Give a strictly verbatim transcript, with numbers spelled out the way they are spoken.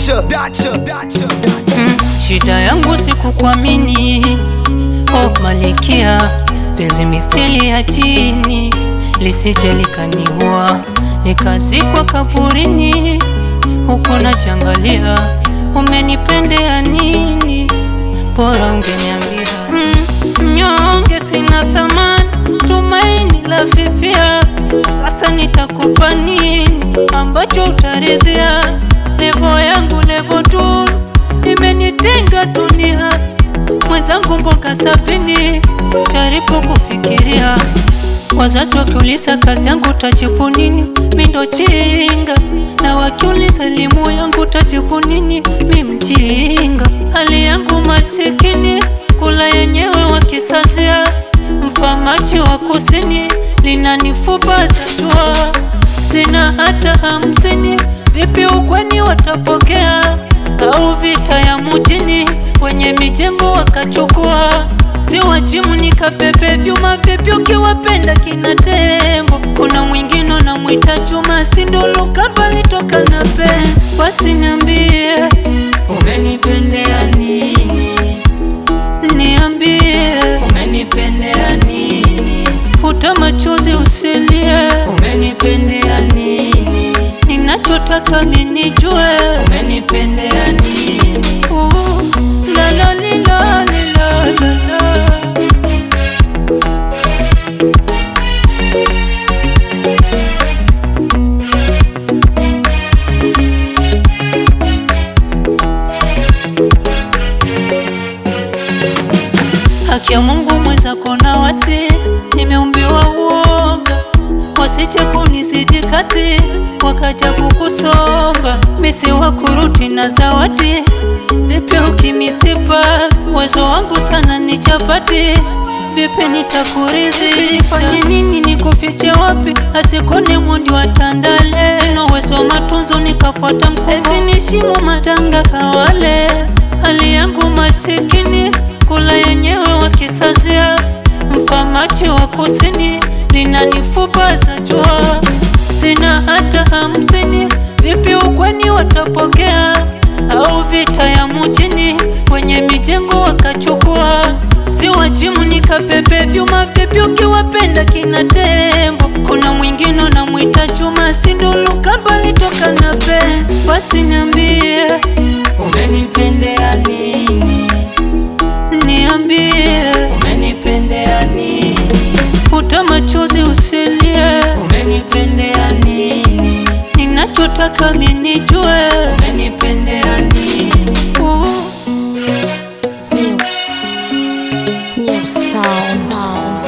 dacha, dacha, dacha. Mm, shida yangu sikukuamini, oh malikia, penzi mithili ya chini, lisije likaniua nikazikwa kaburini. Huko nachangalia, umenipendea nini? Bora ungeniambia. Mm, mnyonge sina thamani, tumaini la fifia. Sasa nitakupa nini ambacho utaridhia? Levo yangu levo tu imenitenga dunia, mwenzangu mboga sabini, jaribu kufikiria. Wazazi wakiuliza kazi yangu tajibu nini? Mi ndo chinga. Na wakiuliza elimu yangu tajibu nini? Mi mjinga. Hali yangu masikini, kula yenyewe wakisazia. Mfamaji wa kusini, linanifubaza jua. Sina hata hamsini, vipi ukweni watapokea? Au vita ya mjini, kwenye mijengo wakachukua. Si wajimu nikapepe vyuma, vipi ukiwapenda kina tembo? Kuna mwingine na mwita Juma, sindolo kabali toka na pen. Basi niambie, umenipendea nini? Niambie, umenipendea nini? Futa machozi usilie, umenipendea nini? Ninachotaka mimi nijue, umenipendea nini? Uh, la la li la li la la la. Haki ya Mungu mwenzako na wasi, nimeumbiwa uoga, wasije kunizidi kasi, wakaja kukusonga. Misi wakuruti na zawadi, vipi ukimisipa? Uwezo wangu sana ni chapati, vipi nitakuridhisha? Nifanye nini nikufiche wapi? Asikone mundi wa Tandale. Sina uwezo wa matunzo nikafuata mkumbo, eti nishimu matanga kawale. Hali yangu masikini, kula yenyewe wakisazia. Mfamaji wa kusini, linanifubaza jua. Sina hata hamsini, vipi ukweni watapokea? Au vita ya mjini, kwenye mijengo wakachukua. Si wajimu nikapepe vyuma, vipi ukiwapenda kina tembo? Kuna mwingine na mwita Juma, sindolo kabali toka na pen. Basi niambie, umenipendea nini? Niambie, umenipendea nini? Futa machozi usilie, umenipendea nini? Ninachotaka mimi nijue, umenipendea nini? Uh. New, new sound. sound.